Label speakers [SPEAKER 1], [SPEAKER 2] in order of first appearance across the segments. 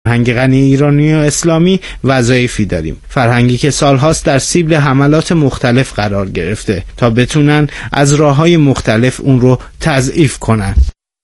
[SPEAKER 1] فرهنگ غنی ایرانی و اسلامی وظایفی داریم، فرهنگی که سالهاست در سیبل حملات مختلف قرار گرفته تا بتونن از راههای مختلف اون رو تضعیف کنن.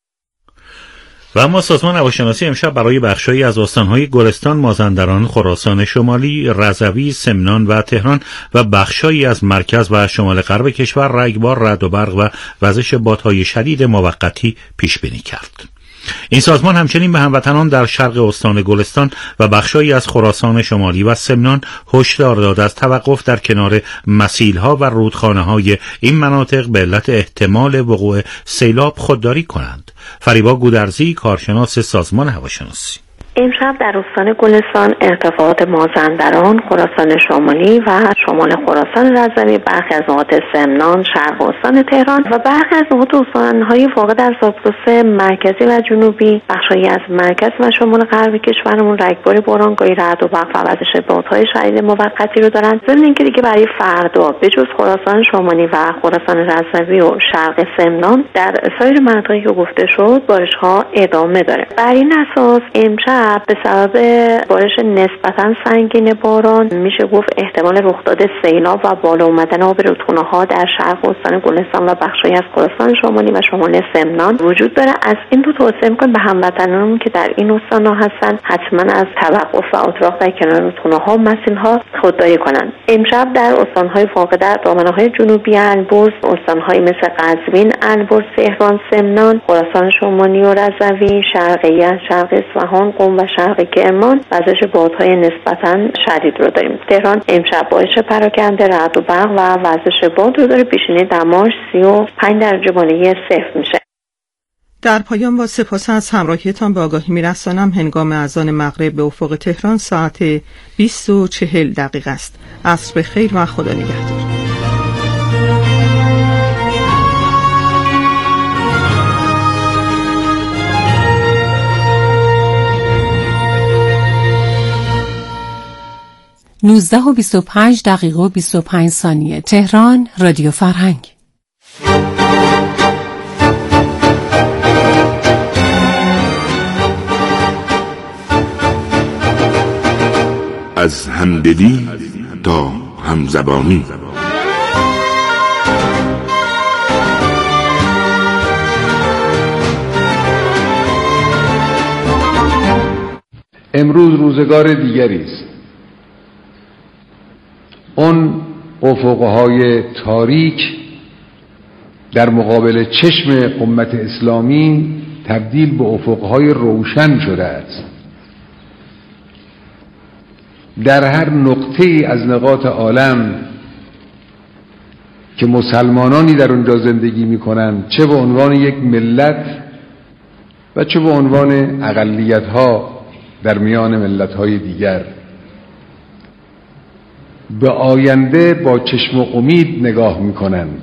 [SPEAKER 2] و اما سازمان هواشناسی امشب برای بخشایی از استانهای گلستان، مازندران، خراسان شمالی، رضوی، سمنان و تهران و بخشایی از مرکز و شمال غرب کشور رگبار، رعد و برق و وزش بادهای شدید موقتی پیش بینی کرد. این سازمان همچنین به هموطنان در شرق استان گلستان و بخشایی از خراسان شمالی و سمنان هشدار داد از توقف در کنار مسیل‌ها و رودخانه‌های این مناطق به علت احتمال وقوع سیلاب خودداری کنند. فریبا گودرزی، کارشناس سازمان هواشناسی:
[SPEAKER 3] امشب در استان گلستان، ارتفاعات مازندران، خراسان شمالی و شمال خراسان رضوی، برخی از نقاط سمنان، شرق استان تهران و برخی از نقاط استان‌های واقع در زاگرس مرکزی و جنوبی، بخشی از مرکز و شمال غرب کشورمون رگبار، بارانگاهی، رعد و برق و وزش بادهای شدید موقتی رو دارن. ضمن اینکه دیگه برای فردا به جز خراسان شمالی و خراسان رضوی و شرق سمنان، در سایر مناطقی که گفته شد بارش‌ها ادامه داره. بر این اساس امشب به سبب بارش نسبتاً سنگین باران میشه گفت احتمال رخ داده سیلاب و بالا اومدن آب رودخانه‌ها در شرق استان گلستان و بخشی از خراسان شمالی و شمال سمنان وجود داره. از این دو توصیه می‌کنم به هموطنانمون که در این استان‌ها هستن حتما از توقف و اتراق در کنار رودخانه‌ها و مسیل‌ها خودداری کنند. امشب در استان‌های واقع در دامنه‌های جنوبی البرز، استان‌های مثل قزوین، البرز، تهران، سمنان، خراسان شمالی و رضوی، شرقیه، شرق اصفهان، قم و شرق کرمان وزش بادهای نسبتاً شدید رو داریم. تهران امشب بارش پراکنده، رعد و برق و وزش باد رو داره. پیشینه دماش 35 درجه بالای صفر میشه.
[SPEAKER 4] در پایان با سپاس از همراهیتان به آگاهی میرسانم هنگام اذان مغرب به افق تهران ساعت 20:40 است. عصر بخیر و خدا نگهدار.
[SPEAKER 5] نوزده و 25 دقیقه و 25 ثانیه. تهران، رادیو فرهنگ.
[SPEAKER 6] از همدلی تا همزبانی.
[SPEAKER 7] امروز روزگار دیگری است. اون افقهای تاریک در مقابل چشم امت اسلامی تبدیل به افقهای روشن شده است. در هر نقطه‌ای از نقاط عالم که مسلمانانی در اونجا زندگی می‌کنند، چه به عنوان یک ملت و چه به عنوان اقلیت‌ها در میان ملت‌های دیگر، به آینده با چشم امید نگاه میکنند،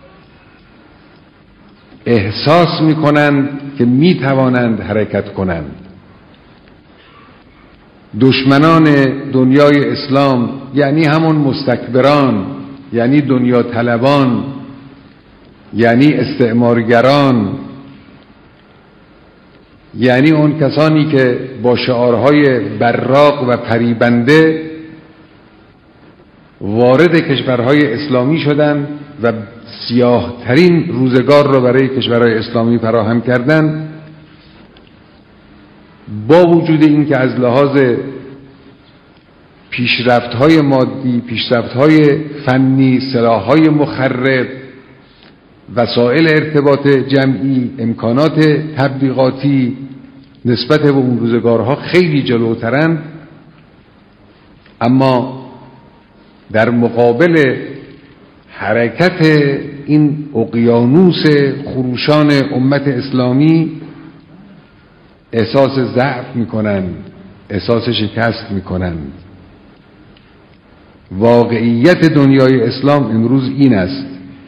[SPEAKER 7] احساس میکنند که میتوانند حرکت کنند. دشمنان دنیای اسلام یعنی همون مستکبران، یعنی دنیا طلبان، یعنی استعمارگران، یعنی اون کسانی که با شعارهای براق و پریبنده وارد کشورهای اسلامی شدند و سیاه ترین روزگار را برای کشورهای اسلامی فراهم کردند، با وجود این که از لحاظ پیشرفت‌های مادی، پیشرفت‌های فنی، سلاح‌های مخرب، وسایل ارتباط جمعی، امکانات تبلیغاتی نسبت به اون روزگارها خیلی جلوترند، اما در مقابل حرکت این اقیانوس خروشان امت اسلامی احساس ضعف میکنند، احساس شکست میکنند. واقعیت دنیای اسلام امروز این است: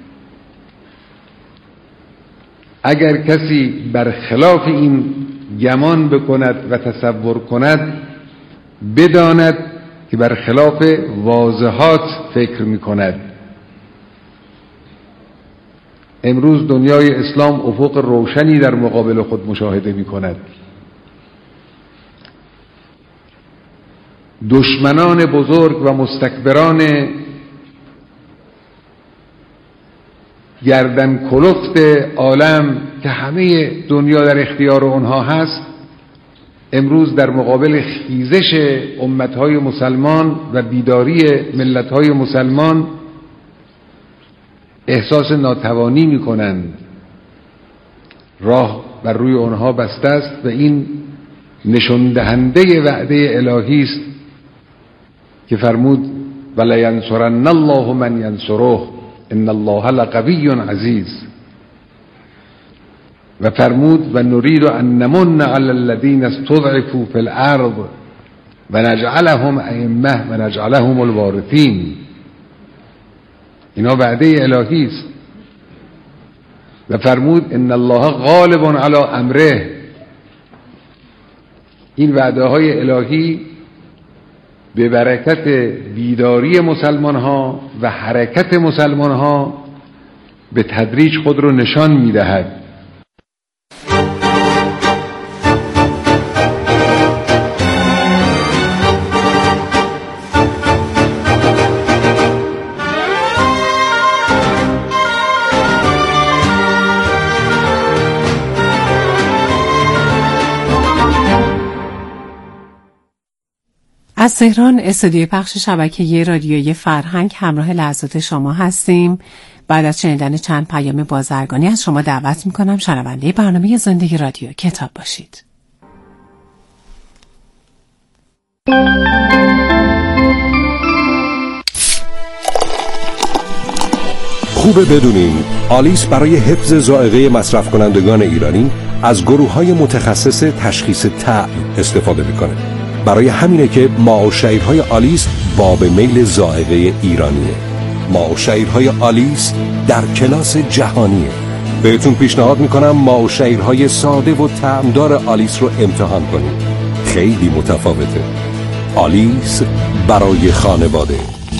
[SPEAKER 7] اگر کسی برخلاف این گمان بکند و تصور کند، بداند که برخلاف واضحات فکر میکند. امروز دنیای اسلام افق روشنی در مقابل خود مشاهده میکند. دشمنان بزرگ و مستکبران گردن کلفت عالم که همه دنیا در اختیار اونها هست، امروز در مقابل خیزش امتهای مسلمان و بیداری ملتهای مسلمان احساس ناتوانی میکنند. راه بر روی آنها بسته است و این نشان دهنده وعده الهی است که فرمود ولینصرن الله من ینصره ان الله لقوی عزیز، و فرمود و نرید ان نمن علی الذین استضعفوا فی الارض و نجعلهم ائمه و نجعلهم الوارثین. اینا وعده الهی است. و فرمود ان الله غالب علی امره. این وعده های الهی به برکت بیداری مسلمان ها و حرکت مسلمان ها به تدریج خود رو نشان می دهد.
[SPEAKER 5] از تهران استودیوی پخش شبکه رادیویی فرهنگ همراه لحظات شما هستیم. بعد از شنیدن چند پیام بازرگانی از شما دعوت میکنم شنونده برنامه زندگی رادیو کتاب باشید.
[SPEAKER 8] خوبه بدونین آلیس برای حفظ ذائقه مصرف کنندگان ایرانی از گروه‌های متخصص تشخیص طعم استفاده میکنه. برای همینه که ماء و شعیرهای آلیس باب میل ذائقه ایرانیه. ماء و شعیرهای آلیس در کلاس جهانیه. بهتون پیشنهاد میکنم ماء و شعیرهای ساده و طعمدار آلیس رو امتحان کنید. خیلی متفاوته. آلیس برای خانواده.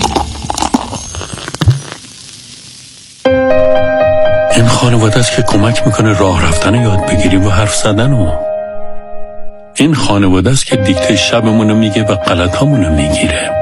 [SPEAKER 9] این خانواده است که کمک میکنه راه رفتن یاد بگیریم و حرف زدن و این خانواده است که دیکته شبمونو میگه و غلطامونو میگیره.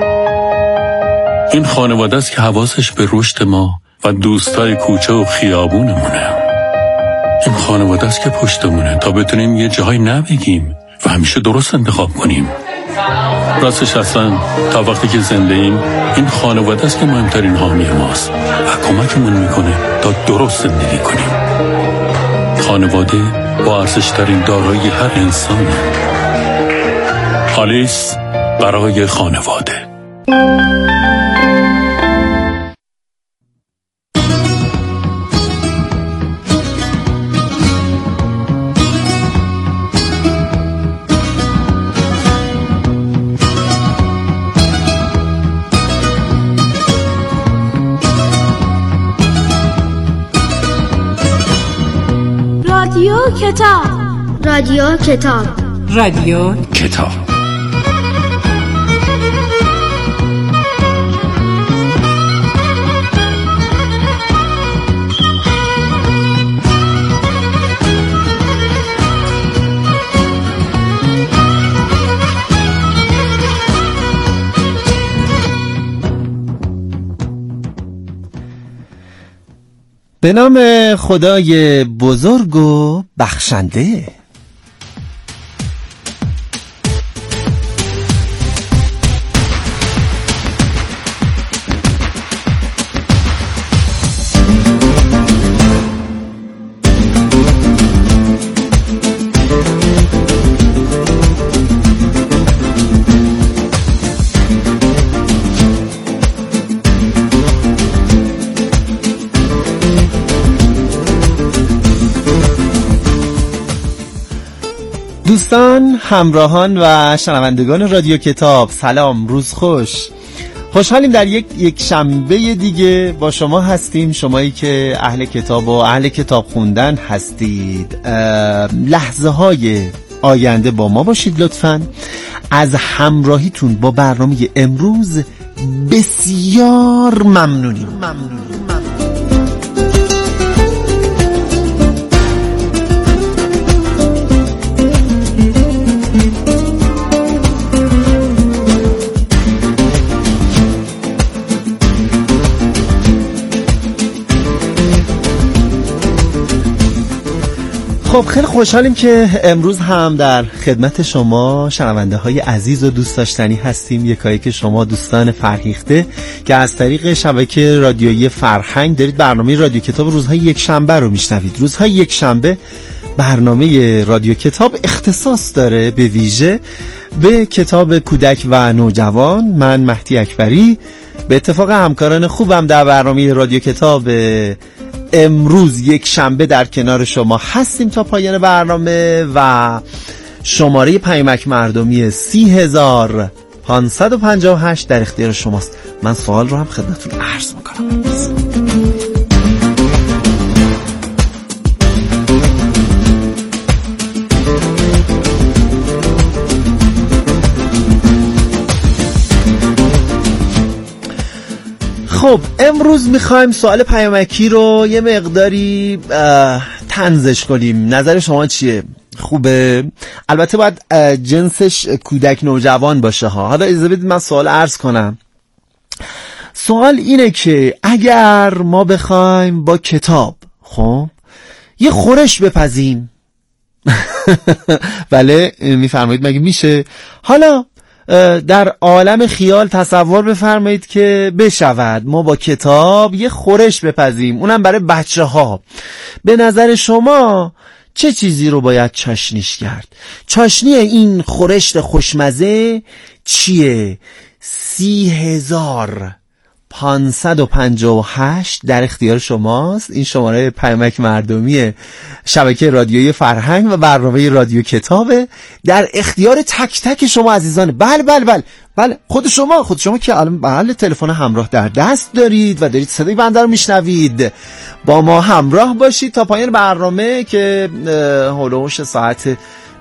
[SPEAKER 9] این خانواده است که حواسش به رشد ما و دوستای کوچه و خیابونمونه. این خانواده است که پشتمونه تا بتونیم یه جایی نبگیم و همیشه درست انتخاب کنیم. راستش اصلا تا وقتی که زنده ایم این خانواده است که مهمترین حامی ماست و کمکمون میکنه تا درست زندگی کنیم. خانواده با ارزش‌ترین دارایی هر انسانه. آلیس برای خانواده.
[SPEAKER 10] کتاب. رادیو کتاب.
[SPEAKER 5] رادیو کتاب.
[SPEAKER 11] به نام خدای بزرگ و بخشنده. دوستان، همراهان و شنوندگان رادیو کتاب، سلام، روز خوش. خوشحالیم در یک شنبه دیگه با شما هستیم، شمایی که اهل کتاب و اهل کتاب خوندن هستید. لحظه های آینده با ما باشید لطفاً. از همراهیتون با برنامه امروز بسیار ممنونیم. خب خیلی خوشحالیم که امروز هم در خدمت شما شنونده های عزیز و دوست داشتنی هستیم. یکایی که شما دوستان فرهیخته که از طریق شبکه رادیویی فرهنگ دارید برنامه رادیو کتاب روزهای یک شنبه رو میشنوید. روزهای یک شنبه برنامه رادیو کتاب اختصاص داره به ویژه به کتاب کودک و نوجوان. من مهدی اکبری به اتفاق همکاران خوبم در برنامه رادیو کتاب امروز یک شنبه در کنار شما هستیم تا پایان برنامه و شماره پیامک مردمی 30558 در اختیار شماست. من سوال رو هم خدمتتون عرض میکنم. خب امروز میخوایم سوال پیامکی رو یه مقداری طنزش کنیم. نظر شما چیه؟ خوبه؟ البته باید جنسش کودک نوجوان باشه ها. حالا اجازه بدید من سوال عرض کنم. سوال اینه که اگر ما بخوایم با کتاب خب یه خورش بپزیم بله میفرمایید مگه میشه؟ حالا در عالم خیال تصور بفرمایید که بشود ما با کتاب یه خورش بپزیم، اونم برای بچه ها. به نظر شما چه چیزی رو باید چاشنیش کرد؟ چاشنی این خورشت خوشمزه چیه؟ 30558 در اختیار شماست. این شماره پیامک مردمی شبکه رادیویی فرهنگ و برنامه رادیو کتابه، در اختیار تک تک شما عزیزان. بله بله بله بله، خود شما که الان بله تلفن همراه در دست دارید و دارید صدای بنده رو میشنوید، با ما همراه باشید تا پایان برنامه که هولوش ساعت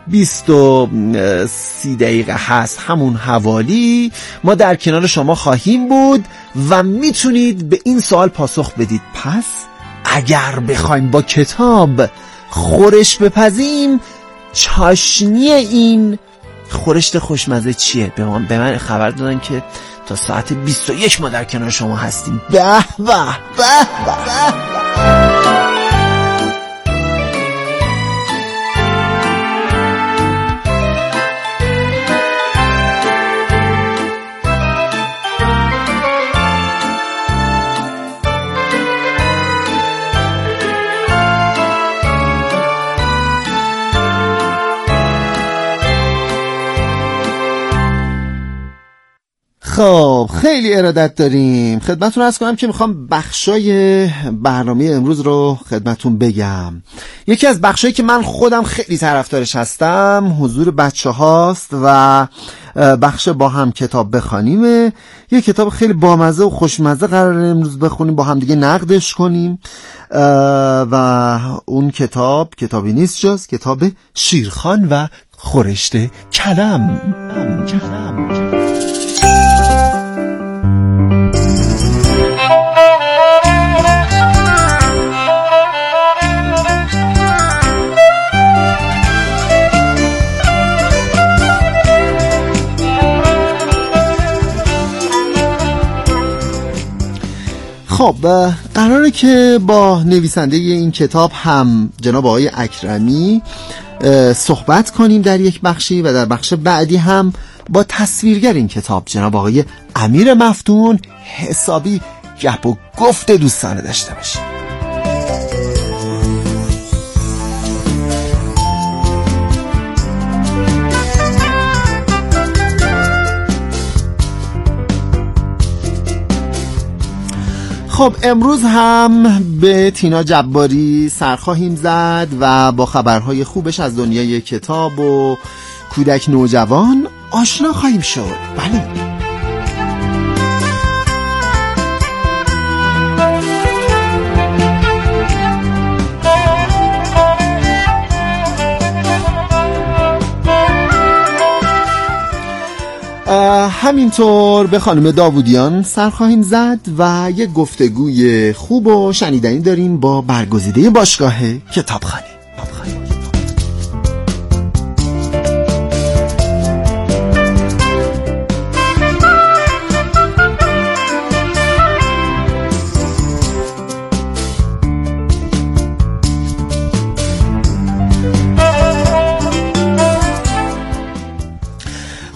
[SPEAKER 11] 20:30 هست، همون حوالی ما در کنار شما خواهیم بود و میتونید به این سوال پاسخ بدید. پس اگر بخوایم با کتاب خورش بپزیم، چاشنی این خورشت خوشمزه چیه؟ به من خبر دادن که تا ساعت 21 ما در کنار شما هستیم. به به به به. خب خیلی ارادت داریم. خدمتتون عرض کنم که میخوام بخشای برنامه امروز رو خدمتتون بگم. یکی از بخشایی که من خودم خیلی طرفدارش هستم حضور بچه هاست و بخش با هم کتاب بخوانیم. یه کتاب خیلی بامزه و خوشمزه قراره امروز بخونیم، با هم دیگه نقدش کنیم و اون کتابی نیست جز کتاب شیرخوان و خورشت کلم. خب قراره که با نویسنده این کتاب هم جناب آقای اکرمی صحبت کنیم در یک بخشی و در بخش بعدی هم با تصویرگر این کتاب جناب آقای امیر مفتون حسابی گپ و گفت دوستانه داشته باشیم. خب امروز هم به تینا جباری سر خواهیم زد و با خبرهای خوبش از دنیای کتاب و کودک نوجوان آشنا خواهیم شد. بله همینطور به خانم داوودیان سر خواهیم زد و یک گفتگوی خوب و شنیدنی داریم با برگزیده باشگاه کتابخانه.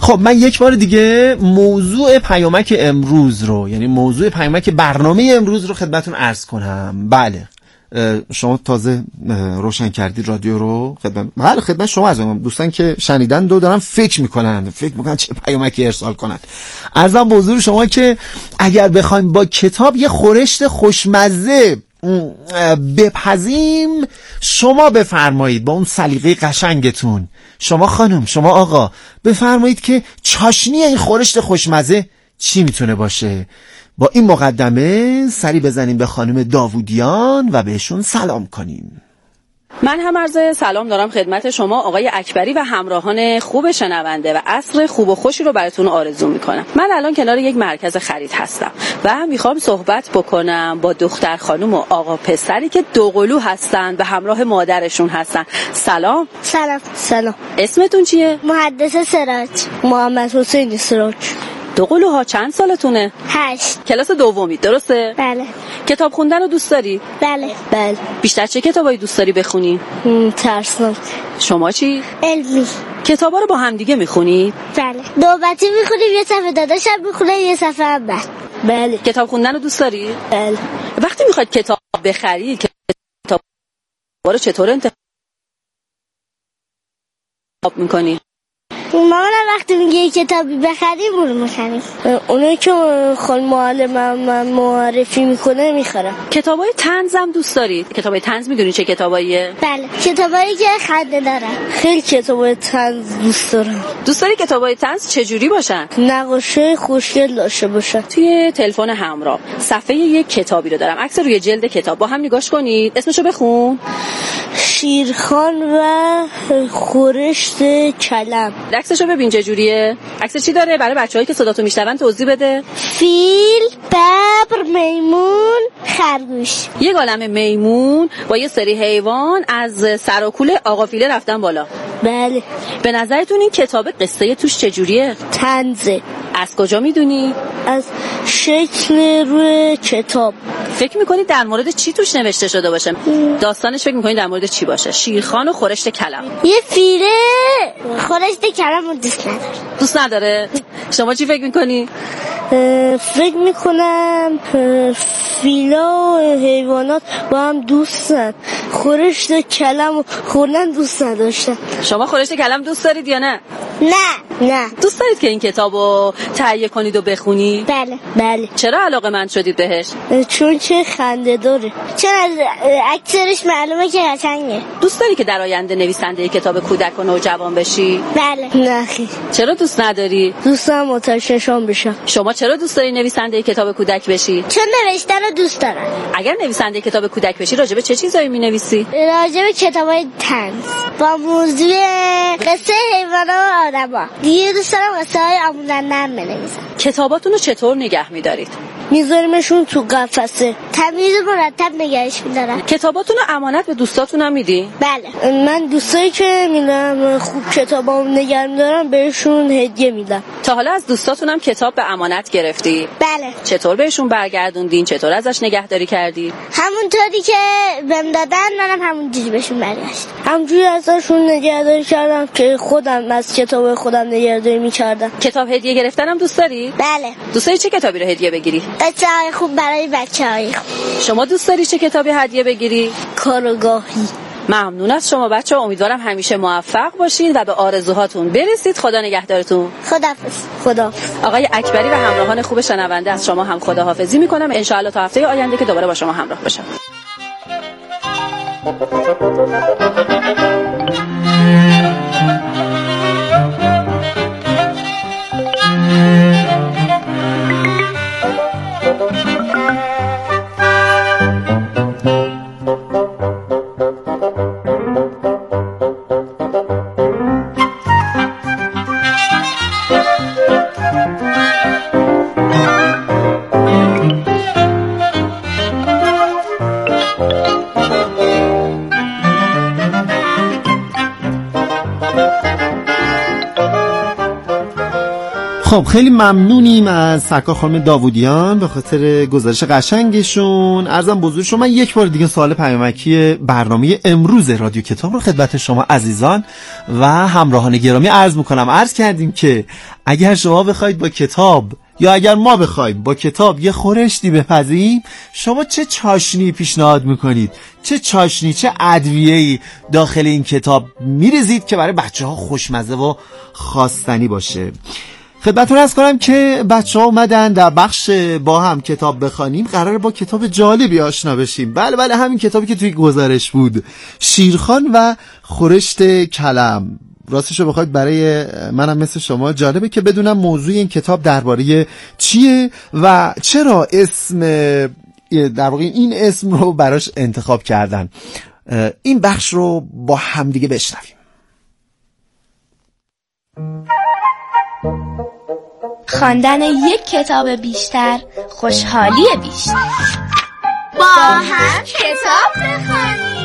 [SPEAKER 11] خب من یک بار دیگه موضوع پیامک امروز رو، یعنی موضوع پیامک برنامه امروز رو خدمتون عرض کنم. بله شما تازه روشن کردید رادیو رو، خدمت شما از دوستان که شنیدن دارن فکر میکنن چه پیامکی ارسال کنن. عرضم موضوع شما که اگر بخوایم با کتاب یه خورشت خوشمزه بپزیم، شما بفرمایید با اون سلیقه قشنگتون، شما خانم شما آقا بفرمایید که چاشنی این خورشت خوشمزه چی میتونه باشه. با این مقدمه سری بزنیم به خانم داوودیان و بهشون سلام کنیم.
[SPEAKER 12] من هم عرض سلام دارم خدمت شما آقای اکبری و همراهان خوب شنونده و عصر خوب و خوشی رو براتون آرزو میکنم. من الان کنار یک مرکز خرید هستم و میخوام صحبت بکنم با دختر خانم و آقا پسری که دوقلو هستن و همراه مادرشون هستن. سلام.
[SPEAKER 10] سلام.
[SPEAKER 12] اسمتون چیه؟
[SPEAKER 10] مهندس سراج. محمد حسین سراج.
[SPEAKER 12] دوقلوها چند سالتونه؟
[SPEAKER 10] 8.
[SPEAKER 12] کلاس دومی درسته؟
[SPEAKER 10] بله.
[SPEAKER 12] کتاب خوندن رو دوست داری؟
[SPEAKER 10] بله.
[SPEAKER 12] بیشتر چه کتابایی دوست داری بخونی؟
[SPEAKER 10] ترسناک.
[SPEAKER 12] شما چی؟
[SPEAKER 10] علمی.
[SPEAKER 12] کتابا رو با هم دیگه میخونی؟
[SPEAKER 10] بله. نوبتی میخونیم، یه صفحه داداشم میخونه یه صفحه هم من.
[SPEAKER 12] بله. کتاب خوندن رو دوست داری؟
[SPEAKER 10] بله.
[SPEAKER 12] وقتی میخواد کتاب بخری کتاب رو چطور انتخاب میکنی؟
[SPEAKER 10] مامانم وقتی میگه یه کتابی بخریم اونو میخریم، اونایی که خال معلمم معرفی میکنه میخرم.
[SPEAKER 12] کتابای طنز هم دوست داری؟ کتابای طنز میدونی چه کتاباییه؟
[SPEAKER 10] بله. کتابایی که خنده دارن.
[SPEAKER 12] خیلی کتابای طنز دوست دارم. دوست داری کتابای طنز چجوری باشن؟
[SPEAKER 10] نقاشی خوشگل داشته باشن.
[SPEAKER 12] توی تلفن همراه صفحه یک کتابی رو دارم، عکس روی جلد کتاب، با هم نگاش کنید. اسمشو بخون.
[SPEAKER 10] شیرخان و خورشت کلم.
[SPEAKER 12] عکسشو ببین چه جوریه. عکس چی داره؟ برای بچه‌هایی که صداتو میشنون توضیح بده.
[SPEAKER 10] فیل، ببر، میمون، خرگوش.
[SPEAKER 12] یه عالمه میمون با یه سری حیوان از سر و کول آقا فیله رفتن بالا.
[SPEAKER 10] بله.
[SPEAKER 12] به نظرتون این کتاب قصه توش چه جوریه؟
[SPEAKER 10] طنزه.
[SPEAKER 12] از کجا میدونی؟
[SPEAKER 10] از شکل روی کتاب.
[SPEAKER 12] فکر میکنی در مورد چی توش نوشته شده باشه؟ داستانش فکر میکنی در مورد چی باشه؟ شیرخان و خورشت کلم.
[SPEAKER 10] یه فیله خورشت کلم رو دوست نداره.
[SPEAKER 12] شما چی فکر میکنی؟
[SPEAKER 10] فکر میکنم فیلا و حیوانات با هم دوستن، خورشت کلم و خوردن دوست نداشتن.
[SPEAKER 12] شما خورشت کلم دوست دارید یا نه؟
[SPEAKER 10] نه.
[SPEAKER 12] دوست دارید که این کتابو تهیه کنید و بخونی؟
[SPEAKER 10] بله.
[SPEAKER 12] چرا علاقه‌مند شدید بهش؟
[SPEAKER 10] چون که خنده داره، چون از اکثرش معلومه که قشنگه.
[SPEAKER 12] دوست داری که در آینده نویسنده کتاب کودک و نوجوان بشی؟
[SPEAKER 10] بله. نه.
[SPEAKER 12] چرا دوست نداری؟
[SPEAKER 10] دوست دارم متشنشان بشم.
[SPEAKER 12] شما چرا دوست داری نویسنده کتاب کودک بشی؟
[SPEAKER 10] چون نوشتن رو دوست دارم.
[SPEAKER 12] اگر نویسنده کتاب کودک بشی راجع به چه چیزایی می‌نویسی؟
[SPEAKER 10] راجع به کتابای طنز با موضوع قصه حیوانات و آدما. دیگه دوست دارم قصه‌های آموزنده بنویسم.
[SPEAKER 12] کتاباتون رو چطور نگه می‌دارید؟
[SPEAKER 10] میذاریمشون تو قفسه، تمیز مرتب نگهش می‌دارم.
[SPEAKER 12] کتاباتون رو امانت به دوستاتون هم میدی؟
[SPEAKER 10] بله. من دوستایی که می‌دونم خوب کتابامو نگه می‌دارم بهشون هدیه میدم.
[SPEAKER 12] تا حالا از دوستاتون هم کتاب به امانت گرفتی؟
[SPEAKER 10] بله.
[SPEAKER 12] چطور بهشون برگردوندین؟ چطور ازش نگهداری کردی؟
[SPEAKER 10] همونطوری که بهم دادن منم همونجوری بهشون برگشتم. همونجوری ازشون نگهداری کردم که خودم از کتاب خودم نگهداری می‌کردم.
[SPEAKER 12] کتاب هدیه گرفتن هم دوست داری؟
[SPEAKER 10] بله.
[SPEAKER 12] دوست داری چه کتابی رو هدیه بگیری؟
[SPEAKER 10] قصه‌های خوب برای بچه‌های خوب.
[SPEAKER 12] شما دوست داری چه کتابی هدیه بگیری؟
[SPEAKER 10] کارگاهی.
[SPEAKER 12] ممنون از شما بچه‌ها، امیدوارم همیشه موفق باشین و به آرزوهاتون برسید. خدا نگهدارتون.
[SPEAKER 10] خدا.
[SPEAKER 12] آقای اکبری و همراهان خوب شنونده از شما هم خداحافظی میکنم. ان شاء الله تا هفته آینده که دوباره با شما همراه باشم.
[SPEAKER 11] خب خیلی ممنونیم از سرکار خانم داوودیان به خاطر گزارش قشنگشون. عرضم بزرگ شما، من یک بار دیگه سوال پیامکی برنامه امروز رادیو کتاب رو خدمت شما عزیزان و همراهان گرامی عرض میکنم. عرض کردیم که اگر شما بخواید با کتاب یا اگر ما بخوایم با کتاب یه خورشتی بپزیم، شما چه چاشنی پیشنهاد میکنید؟ چه چاشنی، چه ادویه‌ای داخل این کتاب میریزید که برای بچه‌ها خوشمزه و خواستنی باشه؟ خدمتتون عرض کنم که بچه‌ها اومدن در بخش با هم کتاب بخوانیم، قراره با کتاب جالبی آشنا بشیم. بله همین کتابی که توی گزارش بود، شیرخوان و خورشت کلم. راستش رو بخواید برای منم مثل شما جالبه که بدونم موضوع این کتاب درباره چیه و چرا اسم در واقع این اسم رو براش انتخاب کردن. این بخش رو با همدیگه بشنویم.
[SPEAKER 13] خواندن یک کتاب بیشتر، خوشحالی بیشتر. با هم کتاب بخوانیم.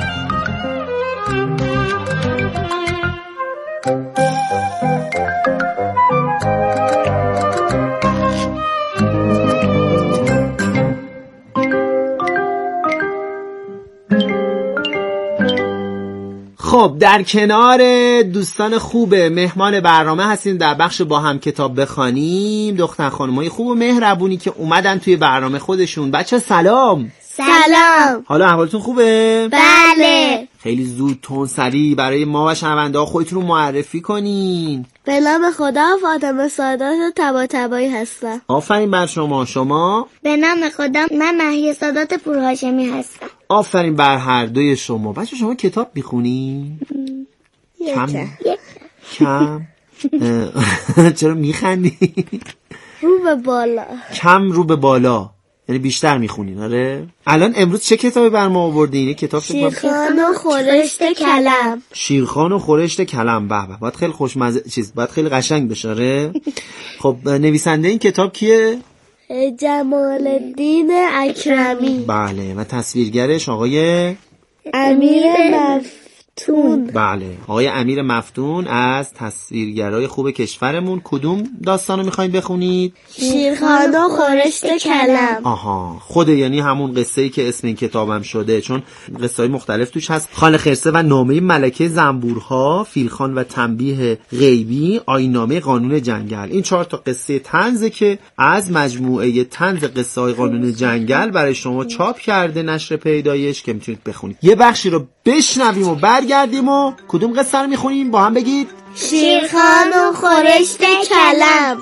[SPEAKER 11] خب در کنار دوستان خوب مهمان برنامه هستیم در بخش با هم کتاب بخوانیم. دختر خانمای خوب و مهربونی که اومدن توی برنامه خودشون. بچه سلام.
[SPEAKER 10] سلام.
[SPEAKER 11] حالا احوالتون خوبه؟
[SPEAKER 10] بله.
[SPEAKER 11] خیلی زود تون سریع برای ما و شنونده ها خودتون رو معرفی کنین.
[SPEAKER 10] به نام خدا، فاطمه سادات طباطبایی هستم.
[SPEAKER 11] آفرین بر شما. شما؟
[SPEAKER 10] به نام خدا، من مهیه سادات پورهاشمی هستم.
[SPEAKER 11] آفرین بر هر دوی شما. بچه شما کتاب میخونی؟ کم؟ چرا میخندی؟
[SPEAKER 10] رو به بالا.
[SPEAKER 11] کم رو به بالا یعنی بیشتر میخونین. آره. الان امروز چه کتابی بر ما آوردین؟ کتاب
[SPEAKER 10] شیرخوان و خورشت کلم.
[SPEAKER 11] شیرخوان و خورشت کلم. به به، باید خیلی خوشمزه باید خیلی قشنگ بشه. آره. خب نویسنده این کتاب کیه؟
[SPEAKER 10] جمال الدین اکرمی.
[SPEAKER 11] بله. و تصویرگرش آقای
[SPEAKER 10] امیر مفتون.
[SPEAKER 11] بله، آقای امیر مفتون از تصویرگرای خوب کشورمون. کدوم داستانو میخواین بخونید؟
[SPEAKER 10] شیرخوان و خورشت کلم.
[SPEAKER 11] آها، خوده، یعنی همون قصه‌ای که اسم این کتابم شده، چون قصه‌های مختلف توش هست. خان خرسه و نامه ملکه زنبورها، فیلخان و تنبیه غیبی، آیین‌نامه قانون جنگل. این 4 تا قصه طنزه که از مجموعه طنز قصه‌های قانون جنگل برای شما چاپ کرده نشر پیدایش که میتونید بخونید. یه بخشی رو بشنویم و برگردیم. و کدوم قصه رو میخونیم؟ با هم بگید.
[SPEAKER 10] شیرخوان و خورشت کلم.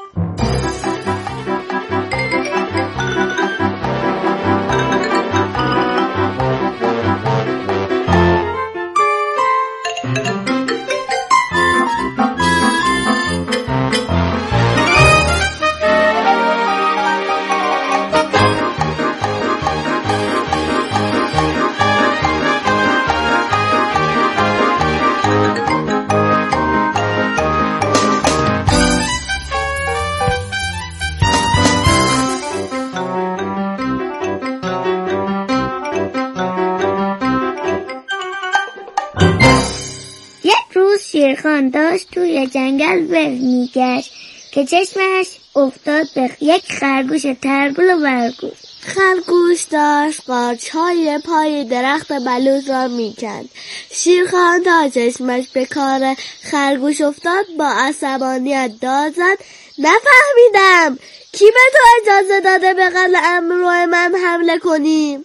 [SPEAKER 10] شیرخوان داشت توی جنگل میگشت که چشمش افتاد به یک خرگوش تربول و برگوش. خرگوش داشت قارچ‌های پای درخت بلوط را میکند. شیرخوان تا چشمش به کار خرگوش افتاد با عصبانیت داد زد: نفهمیدم کی به تو اجازه داده به قلعه من حمله کنی؟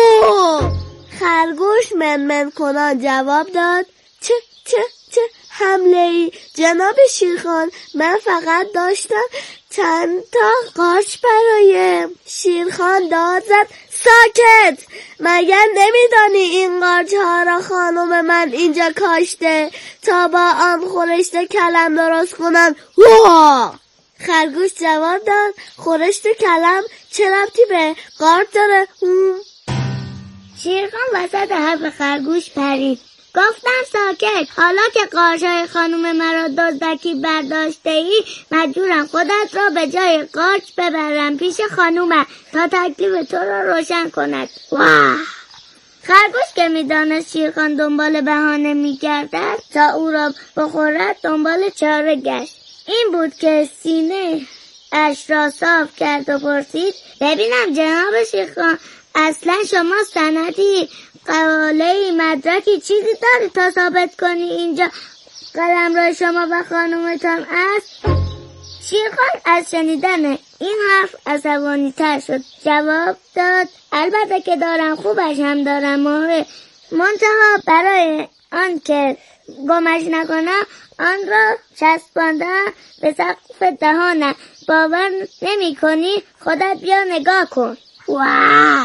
[SPEAKER 10] خرگوش منمن کنان جواب داد: چه حمله ای جناب شیرخوان، من فقط داشتم چند تا قارچ برایم. شیرخوان داد زد: ساکت! مگر نمیدانی این قارچ ها را خانم من اینجا کاشته تا با آن خورشت کلم درست کنن؟ خرگوش جواب داد: خورشت کلم چه ربطی به قارچ داره؟ شیرخوان وسط حرف خرگوش پرید: گفتم ساکت. حالا که قارچ‌های خانم مرا دزدکی برداشته ای، مجبورم خودت را به جای قارچ ببرم پیش خانومم تا تکلیف تو را روشن کند. خرگوش که می‌دانست شیرخوان دنبال بهانه می‌گردد تا او را بخورد، دنبال چاره گشت. این بود که سینه اش را صاف کرد و پرسید ببینم جناب شیخان اصلا شما سندی قواله‌ای مدرکی چیزی داری تا ثابت کنی اینجا قلمرو شما و خانومتان است؟ شیخان از شنیدن این حرف عصبانی تر شد. جواب داد البته که دارم، خوبش هم دارم ماهر، منتها برای آن که گمش نکنم آن را چسباندم به سقف دهانم. باور نمی کنی؟ خودت بیا نگاه کن. واو.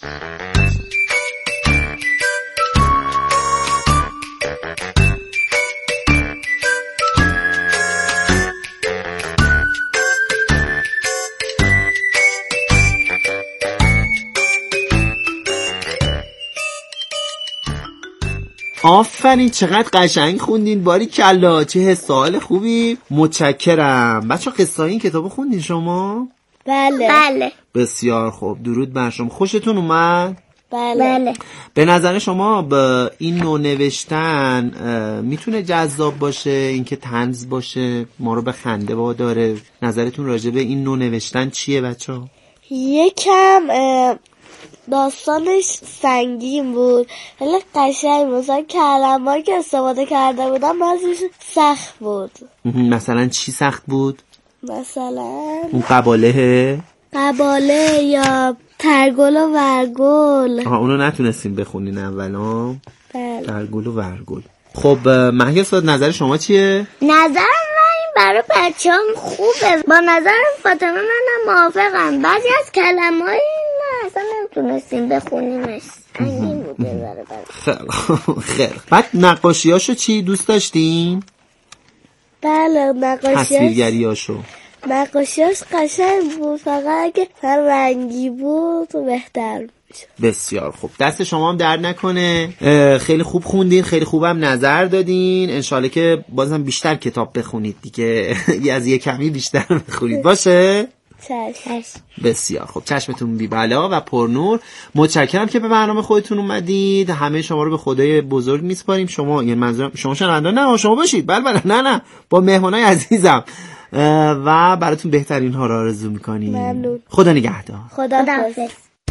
[SPEAKER 11] آفرین، چقدر قشنگ خوندین، باری کلا، چه سوال خوبی. متشکرم. بچه قصه این کتابو خوندین شما؟
[SPEAKER 10] بله.
[SPEAKER 11] بسیار خوب، درود بر شما. خوشتون اومد؟
[SPEAKER 10] بله.
[SPEAKER 11] به نظر شما به این نوع نوشتن میتونه جذاب باشه، اینکه طنز باشه، ما رو به خنده واداره؟ نظرتون راجع به این نوع نوشتن چیه بچه‌ها؟
[SPEAKER 10] یکم داستانش سنگین بود ولی قشنگ، مثلا کلمه‌ای که استفاده کرده بودم بعضیش سخت بود.
[SPEAKER 11] مثلا چی سخت بود؟
[SPEAKER 10] مثلا
[SPEAKER 11] اون قباله یا ترگل و ورگل. اونو نتونستیم بخونین اولا؟
[SPEAKER 10] بله.
[SPEAKER 11] ترگل و ورگل. خب مهیار، نظر شما چیه؟
[SPEAKER 10] نظرم این برای بچه‌ام خوبه. با نظرم فاطمه منم موافقم. بعضی از کلمه‌های اصلا نمیتونستیم بخونیمش، سنگین بوده برای
[SPEAKER 11] خیر. بعد نقاشیاشو چی دوست داشتین؟
[SPEAKER 10] بله، نقاشیاش قشنگ بود، فقط اگه رنگی بود بهتر میشه.
[SPEAKER 11] بسیار خوب، دست شما هم درد نکنه. خیلی خوب خوندین، خیلی خوبم نظر دادین. انشالله که بازم بیشتر کتاب بخونید دیگه، از یه کمی بیشتر بخونید. باشه؟
[SPEAKER 10] چشم.
[SPEAKER 11] بسیار خب، چشمتون بی بلا و پرنور. متشکرم که به برنامه خودتون اومدید. همه شما رو به خدای بزرگ میسپاریم. شما یعنی منظورم شما شنونده نه شما باشید. بله نه با مهمانای عزیزم و براتون بهترین ها رو آرزو میکنیم.
[SPEAKER 10] ممنون.
[SPEAKER 11] خدا نگهدار.
[SPEAKER 10] خداحافظ.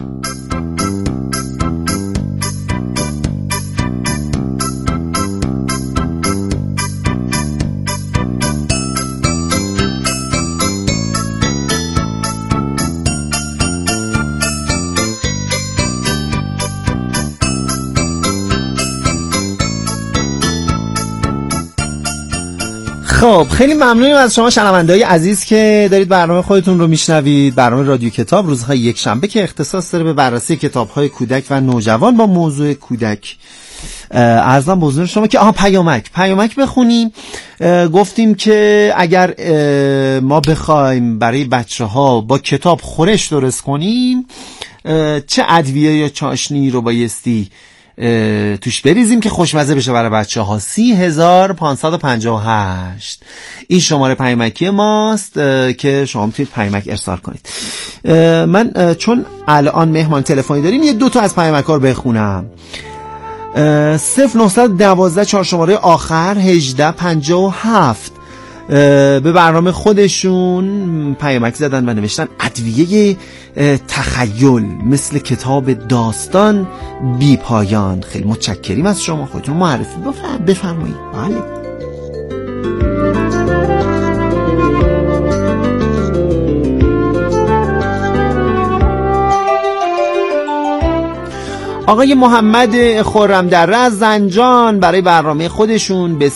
[SPEAKER 11] خب خیلی ممنونیم از شما شنونده‌های عزیز که دارید برنامه خودتون رو میشنوید. برنامه رادیو کتاب روزهای یک شنبه که اختصاص داره به بررسی کتاب‌های کودک و نوجوان با موضوع کودک. عرضم به حضور شما که پیامک بخونیم. گفتیم که اگر ما بخوایم برای بچه‌ها با کتاب خورش درست کنیم، چه ادویه یا چاشنی رو بایستی توش بریزیم که خوشمزه بشه برای بچه‌ها. 30558 این شماره پیامکی ماست که شما میتونید پیامک ارسال کنید. من چون الان مهمان تلفنی داریم یه 2 تا از پیامک‌ها رو بخونم. 0912 4 شماره آخر 1857 به برنامه خودشون پیامک زدن و نوشتن ادویه تخیل مثل کتاب داستان بی پایان. خیلی متشکریم از شما. خودتون معرفی بفرمایید. بله. آقای محمد خرمدره از زنجان برای برنامه خودشون به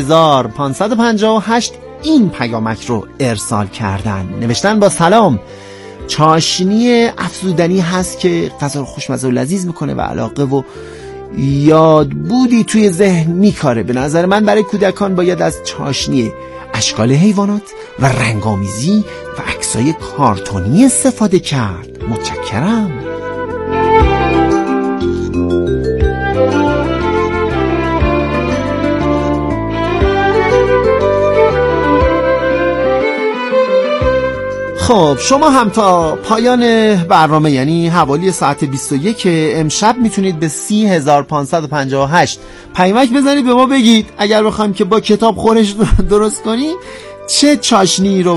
[SPEAKER 11] 30558 این پیامک رو ارسال کردن. نوشتن با سلام، چاشنی افزودنی هست که غذا رو خوشمزه و لذیذ میکنه و علاقه و یادبودی توی ذهن میکاره. به نظر من برای کودکان باید از چاشنی اشکال حیوانات و رنگامیزی و عکسای کارتونی استفاده کرد. متشکرم. خب شما هم تا پایان برنامه یعنی حوالی ساعت 21 امشب میتونید به 30558 پیامک بزنید، به ما بگید اگر بخوایم که با کتاب خورش درست کنی چه چاشنی رو